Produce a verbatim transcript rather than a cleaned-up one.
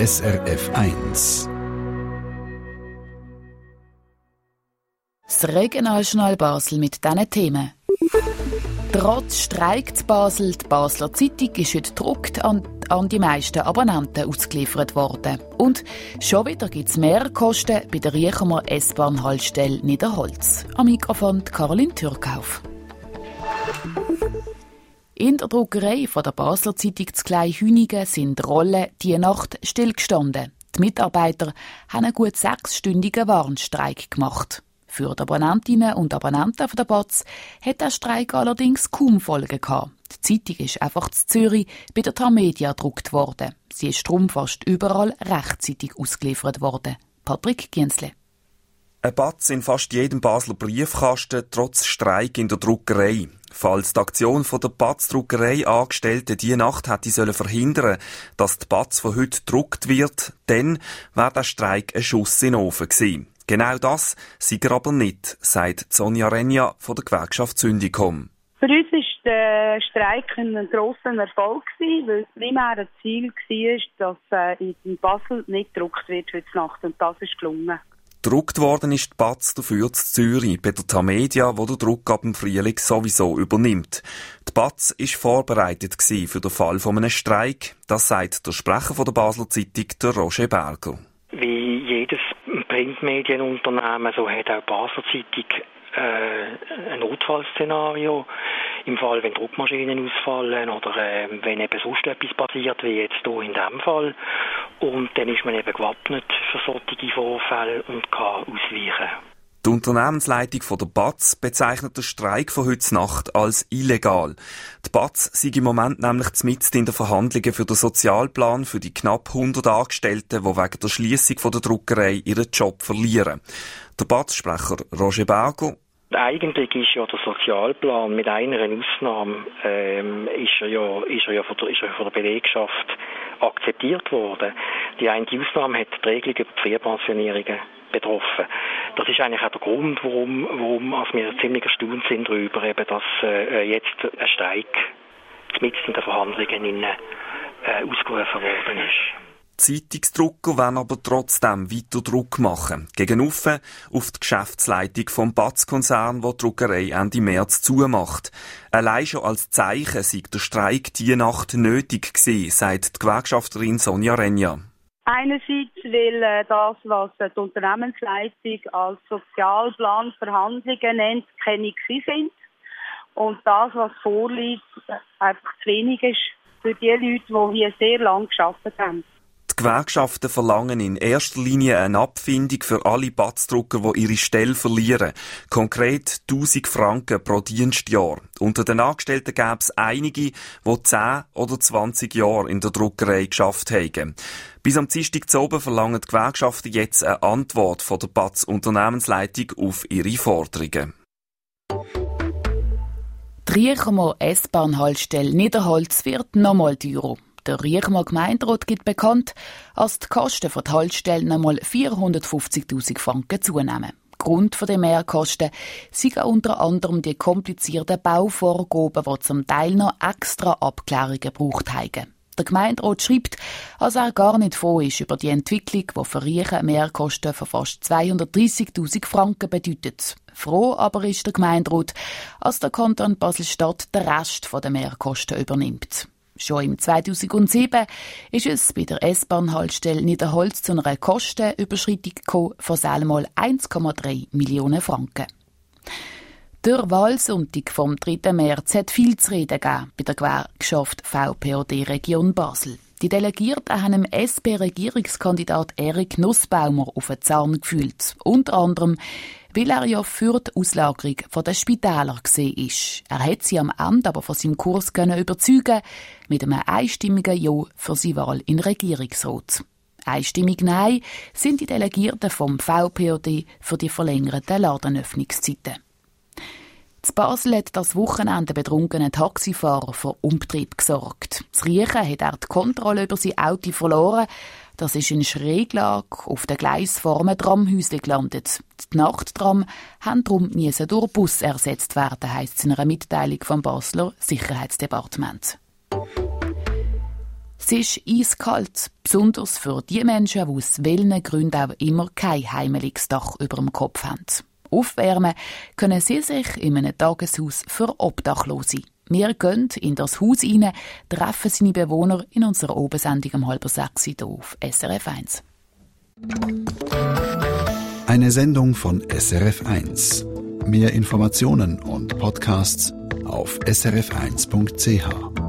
S R F eins. Das Regionaljournal Basel mit diesen Themen. Trotz Streik in Basel, die Basler Zeitung ist heute gedruckt an, an die meisten Abonnenten ausgeliefert worden. Und schon wieder gibt es Mehrkosten bei der Riechemer S-Bahn-Haltestelle Niederholz. Am Mikrofon Caroline Türkauf. In der Druckerei von der Basler Zeitung zu Kleinhünigen sind Rollen diese Nacht stillgestanden. Die Mitarbeiter haben einen gut sechsstündigen Warnstreik gemacht. Für die Abonnentinnen und Abonnenten von der B A Z hat der Streik allerdings kaum Folgen gehabt. Die Zeitung ist einfach zu Zürich bei der Tamedia gedruckt worden. Sie ist darum fast überall rechtzeitig ausgeliefert worden. Patrick Giensle. Ein Batz in fast jedem Basler Briefkasten, trotz Streik in der Druckerei. Falls die Aktion von der Batz-Druckerei-Angestellten diese Nacht hätte sollen verhindern, dass die Batz von heute gedruckt wird, dann wäre der Streik ein Schuss in den Ofen gewesen. Genau das sei er aber nicht, sagt Sonja Renja von der Gewerkschaft Syndicom. Für uns war der Streik ein grosser Erfolg, weil das primäre Ziel war, dass in Basel nicht gedruckt wird heute Nacht. Und das ist gelungen. Gedruckt worden ist die Batz dafür zu Zürich, bei der Tamedia, wo der Druck ab dem Frühling sowieso übernimmt. Die Batz war vorbereitet für den Fall von einem Streik. Das sagt der Sprecher von der Basler Zeitung, der Roger Berger. Wie jedes Printmedienunternehmen, so hat auch die Basler Zeitung äh, ein Notfallszenario. Im Fall, wenn Druckmaschinen ausfallen oder äh, wenn eben sonst etwas passiert, wie jetzt hier in diesem Fall. Und dann ist man eben gewappnet für solche Vorfälle und kann ausweichen. Die Unternehmensleitung von der Batz bezeichnet den Streik von heute Nacht als illegal. Die Batz sei im Moment nämlich mitten in den Verhandlungen für den Sozialplan für die knapp hundert Angestellten, die wegen der Schliessung der Druckerei ihren Job verlieren. Der Batz-Sprecher Roger Berger: Eigentlich ist ja der Sozialplan mit einer Ausnahme ähm, ist er ja, ist er ja von der, ist er von der Belegschaft akzeptiert worden. Die eine Ausnahme hat die Regelung über die Frühpensionierungen betroffen. Das ist eigentlich auch der Grund, warum, warum also wir ziemlich erstaunt sind darüber, eben, dass äh, jetzt ein Streik mitten in den Verhandlungen in, äh, ausgerufen worden ist. Zeitungsdrucker wollen aber trotzdem weiter Druck machen. Gegenüber auf die Geschäftsleitung vom Batz-Konzern, wo die Druckerei Ende März zumacht. Allein schon als Zeichen sei der Streik diese Nacht nötig gewesen, sagt die Gewerkschafterin Sonja Renja. Einerseits, weil äh, das, was äh, die Unternehmensleitung als Sozialplanverhandlungen nennt, keine gewesen sind. Und das, was vorliegt, einfach zu wenig ist für die Leute, die hier sehr lange gearbeitet haben. Die Gewerkschaften verlangen in erster Linie eine Abfindung für alle Batzdrucker, die ihre Stelle verlieren. Konkret tausend Franken pro Dienstjahr. Unter den Angestellten gäbe es einige, die zehn oder zwanzig Jahre in der Druckerei geschafft haben. Bis am Dienstag zu oben verlangen die Gewerkschaften jetzt eine Antwort von der Batz-Unternehmensleitung auf ihre Forderungen. Die Riechemer S-Bahn-Haltestelle Niederholz wird nochmal teurer. Der Riechemer Gemeinderat gibt bekannt, dass die Kosten für die Haltestellen einmal vierhundertfünfzigtausend Franken zunehmen. Grund für die Mehrkosten sind unter anderem die komplizierten Bauvorgaben, die zum Teil noch extra Abklärungen gebraucht haben. Der Gemeinderat schreibt, dass er gar nicht froh ist über die Entwicklung, die für Riechen Mehrkosten von fast zweihundertdreissigtausend Franken bedeutet. Froh aber ist der Gemeinderat, dass der Kanton Basel-Stadt den Rest der Mehrkosten übernimmt. Schon im zweitausendsieben ist es bei der S-Bahn-Haltestelle Niederholz zu einer Kostenüberschreitung gekommen von selber eins Komma drei Millionen Franken. Der Wahlsonntag vom dritten März hat viel zu reden gegeben bei der Gewerkschaft V P O D Region Basel. Die Delegierten haben dem S P-Regierungskandidat Erik Nussbaumer auf den Zahn gefühlt. Unter anderem, weil er ja für die Auslagerung der Spitäler gesehen ist. Er hat sie am Ende aber von seinem Kurs können überzeugen mit einem einstimmigen Ja für seine Wahl in den Regierungsrat. Einstimmig Nein sind die Delegierten vom V P O D für die verlängerten Ladenöffnungszeiten. In Basel hat das Wochenende betrunkene Taxifahrer für Umtrieb gesorgt. Das Riechen hat er die Kontrolle über sein Auto verloren. Das ist in Schräglage auf dem Gleis vor einem Tramhäuschen gelandet. Die Nachttram haben darum müssen durch Bus ersetzt werden, heisst es in einer Mitteilung vom Basler Sicherheitsdepartement. Das Es ist eiskalt, besonders für die Menschen, die aus welchen Gründen auch immer kein heimeliges Dach über dem Kopf haben. Aufwärmen können sie sich in einem Tageshaus für Obdachlose. Wir gehen in das Haus rein, treffen seine Bewohner in unserer Obersendung um halb sechs hier auf S R F eins. Eine Sendung von S R F eins. Mehr Informationen und Podcasts auf s r f eins punkt c h.